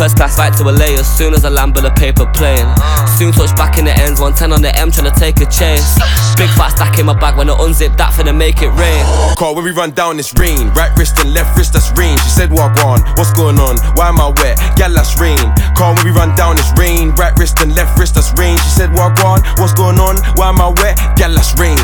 First class flight to LA as soon as I land with a paper plane. Soon touch back in the ends, 110 on the M tryna take a chase. Big fat stack in my bag when I unzip that finna make it rain. Call when we run down this rain. Right wrist and left wrist, that's rain. She said wagwan, what's going on? Why am I wet? Gal, that's rain. Call when we run down this rain. Right wrist and left wrist, that's rain. She said wagwan, what's going on? Why am I wet? Gal, that's rain.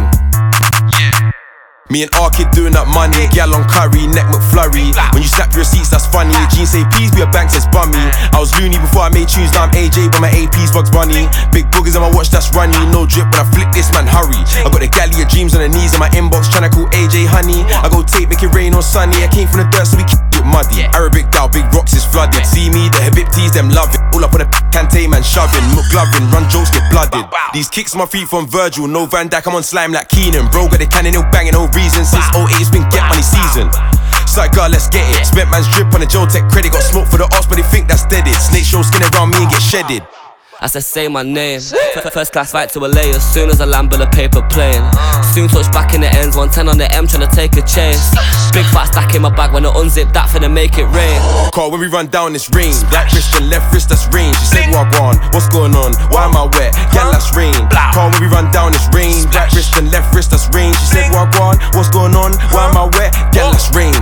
Me and R-Kid doing up money. Gal on curry, neck McFlurry. When you snap your receipts, that's funny. Jeans say please be a bank, says bummy. I was loony before I made tunes, now I'm AJ, but my AP's Bugs Bunny. Big boogers on my watch, that's runny. No drip when I flick this, man, hurry. I got the galley of dreams on the knees in my inbox, tryna call AJ honey. I go tape, make it rain on sunny. I came from the dirt, so we keep it muddy. Arabic down, big rocks is flooded. See me, the Habibtis, them love it. All up on the Kante, man, shoving. McLovin, run jokes, get blooded. These kicks on my feet from Virgil. No Van Dijk, I'm on slime like Keenan. Bro, got the cannon, no banging, no reason. Since 08, it's been get money season. Side girl, let's get it. Spent man's drip on the Joe Tech credit. Got smoke for the arse, but they think that's deaded. Snake show skin around me and get shedded. I said say my name. First class flight to LA as soon as I land with a paper plane. Soon touch back in the ends, 110 on the M tryna take a chase. Big fat stack in my bag when I unzip that finna make it rain. Call when we run down this rain. Right wrist and left wrist, that's rain. She said wagwan, what's going on? Why am I wet? Gal, that's rain. Call when we run down this rain. Right wrist and left wrist, that's rain. She said wagwan, what's going on? Why am I wet? Gal, that's rain.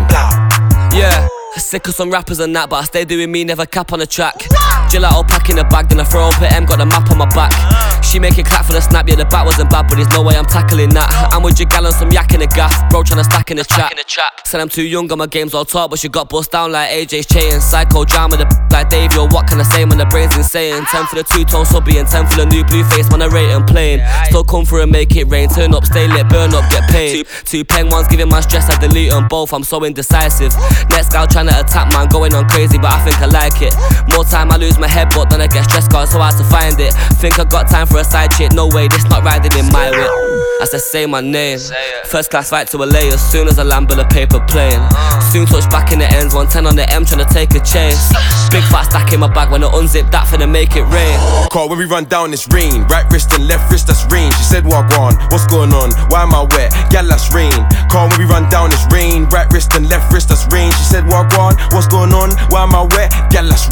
Yeah, sick of some rappers and that, but I stay doing me, never cap on the track. Gelato pack in the bag, then I throw up at M, got the map on my back. She make it clap for the snap, yeah the bat wasn't bad, but there's no way I'm tackling that. I'm with your gal on some yak in the gaff, bro tryna stack in the trap. Said I'm too young, got my games all talk, but she got bust down like AJ's chain. Psycho drama, the like Dave, yo what can I say when the brain's insane. 10 for the two-tone subby and 10 for the new blue face, man I rate and plain. Still come through and make it rain, turn up, stay lit, burn up, get paid. Two pen ones giving my stress, I delete them both, I'm so indecisive. Next gal tryna attack man, going on crazy, but I think I like it. More time I lose my head, but then I get stressed, cause it's so hard to find it. Think I got time for a side chick, no way, this not riding in my whip. I said say my name. First class flight to LA as soon as I land with a paper plane. Soon touch back in the ends, 110 on the M tryna take a chase. Big fat stack in my bag when I unzip that finna make it rain. Call when we run down this rain. Right wrist and left wrist, that's rain. She said wagwan, what's going on? Why am I wet? Gal, that's rain. Call when we run down this rain. Right wrist and left wrist, that's rain. She said wagwan, what's going on? Why am I wet? Gal, that's